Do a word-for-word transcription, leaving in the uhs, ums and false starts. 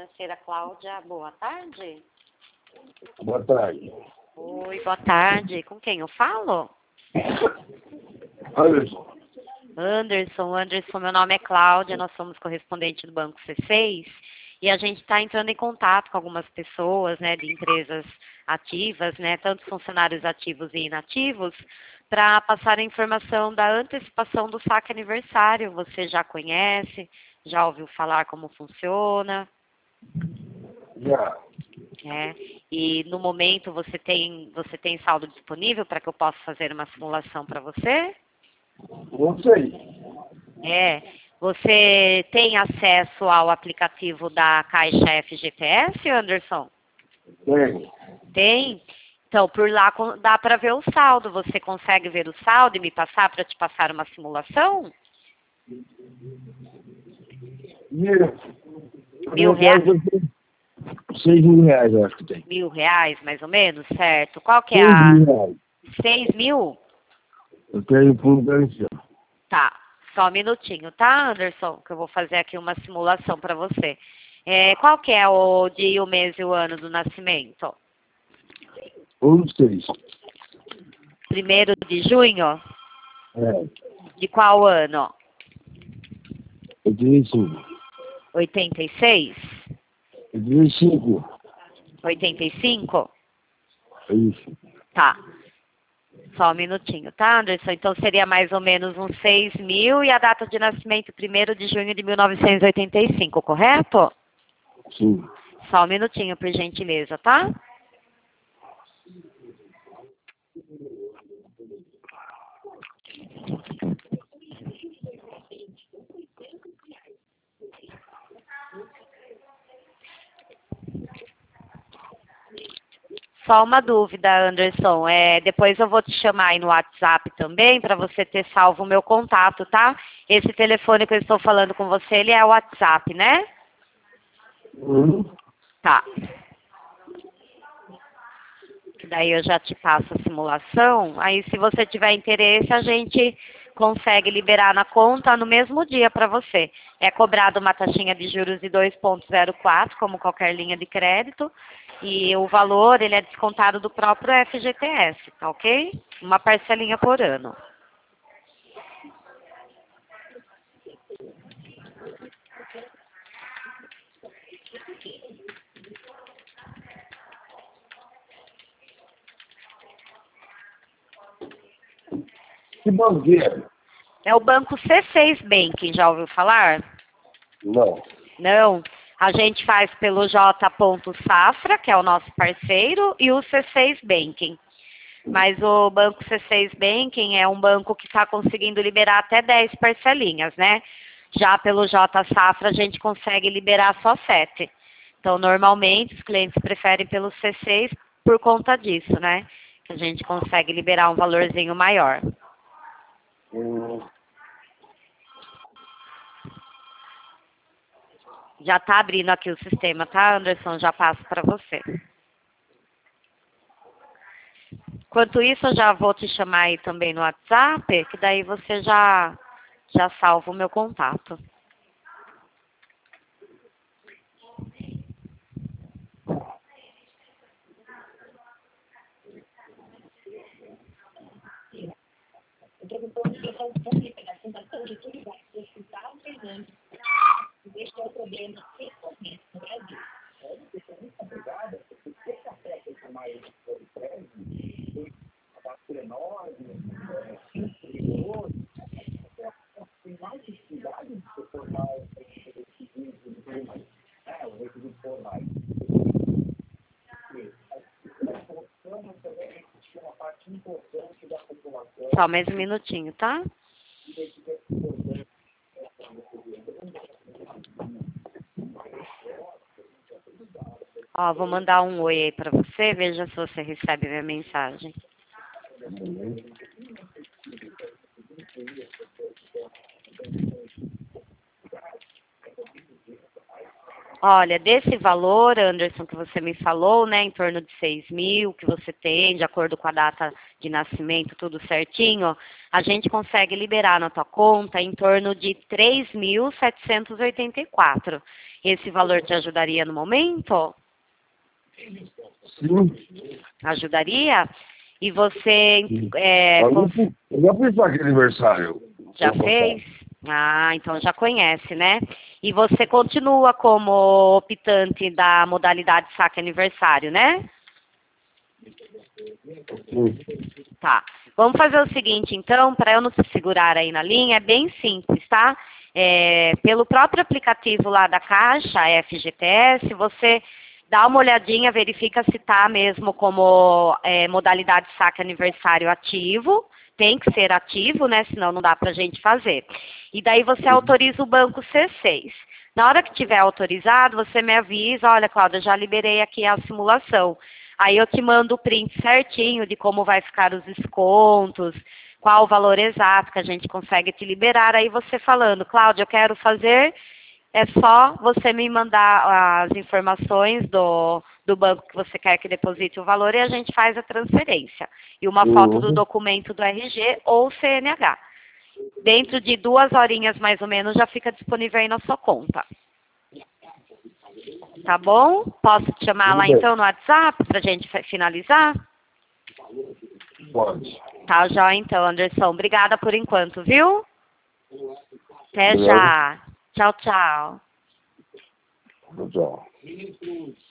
Financeira Cláudia, boa tarde. Boa tarde. Oi, boa tarde. Com quem eu falo? Anderson. Anderson, Anderson, meu nome é Cláudia, nós somos correspondente do Banco C seis e a gente está entrando em contato com algumas pessoas, né, de empresas ativas, né, tanto funcionários ativos e inativos, para passar a informação da antecipação do saque aniversário. Você já conhece? Já ouviu falar como funciona? Já. É. E no momento você tem, você tem saldo disponível para que eu possa fazer uma simulação para você? Não sei. É. Você tem acesso ao aplicativo da Caixa F G T S, Anderson? Tem. Tem? Então, por lá con- dá para ver o saldo. Você consegue ver o saldo e me passar para te passar uma simulação? Mil. Mil reais? Seis mil reais, eu acho que tem. Mil reais, mais ou menos, certo? Qual que é Seis a... mil reais. Seis mil? Eu tenho fundo garantido. Tá. Só um minutinho, tá, Anderson? Que eu vou fazer aqui uma simulação para você. É, qual que é o dia, o mês e o ano do nascimento? Um, seis. Primeiro de junho? É. De qual ano? Eu tenho cinco. oitenta e seis? Eu tenho cinco. oitenta e cinco? É isso. Tá. Só um minutinho, tá, Anderson? Então seria mais ou menos uns seis mil e a data de nascimento primeiro de junho de mil novecentos e oitenta e cinco, correto? Sim. Só um minutinho, por gentileza, tá? Só uma dúvida, Anderson. É, depois eu vou te chamar aí no WhatsApp também para você ter salvo o meu contato, tá? Esse telefone que eu estou falando com você, ele é o WhatsApp, né? Uhum. Tá. Daí eu já te passo a simulação. Aí se você tiver interesse, a gente consegue liberar na conta no mesmo dia para você. É cobrado uma taxinha de juros de dois vírgula zero quatro, como qualquer linha de crédito. E o valor, ele é descontado do próprio F G T S, tá ok? Uma parcelinha por ano. Que banqueiro? É o banco C seis Banking, já ouviu falar? Não. Não. A gente faz pelo J. Safra, que é o nosso parceiro, e o C seis Banking. Mas o banco C seis Banking é um banco que está conseguindo liberar até dez parcelinhas, né? Já pelo J. Safra a gente consegue liberar só sete. Então, normalmente, os clientes preferem pelo C seis por conta disso, né? Que a gente consegue liberar um valorzinho maior. Hum. Já está abrindo aqui o sistema, tá, Anderson? Já passo para você. Enquanto isso, eu já vou te chamar aí também no WhatsApp, que daí você já, já salva o meu contato. Só mais um minutinho, tá? Ó, vou mandar um oi aí pra você, veja se você recebe minha mensagem. Olha, desse valor, Anderson, que você me falou, né, em torno de seis mil que você tem, de acordo com a data de nascimento, tudo certinho, a gente consegue liberar na tua conta em torno de três mil setecentos e oitenta e quatro. Esse valor te ajudaria no momento? Sim. Ajudaria? E você... Sim. É, Eu cons- já fiz- eu já fiz aquele aniversário. já ano fez? passado. Ah, então já conhece, né? E você continua como optante da modalidade saque aniversário, né? Sim. Tá. Vamos fazer o seguinte, então, para eu não te segurar aí na linha, é bem simples, tá? É, pelo próprio aplicativo lá da Caixa, a F G T S, você dá uma olhadinha, verifica se está mesmo como é, modalidade saque aniversário ativo. Tem que ser ativo, né? Senão não dá para a gente fazer. E daí você autoriza o banco C seis. Na hora que tiver autorizado, você me avisa, olha, Cláudia, já liberei aqui a simulação. Aí eu te mando o print certinho de como vai ficar os descontos, qual o valor exato que a gente consegue te liberar. Aí você falando, Cláudia, eu quero fazer, é só você me mandar as informações do, do banco que você quer que deposite o valor e a gente faz a transferência. E uma foto do Uhum. documento do R G ou C N H. Dentro de duas horinhas mais ou menos já fica disponível aí na sua conta. Tá bom? Posso te chamar Tudo lá bem. então no WhatsApp pra gente fi- finalizar? Pode. Tá, já então, Anderson. Obrigada por enquanto, viu? Até Obrigado. já. Tchau, tchau. Tchau.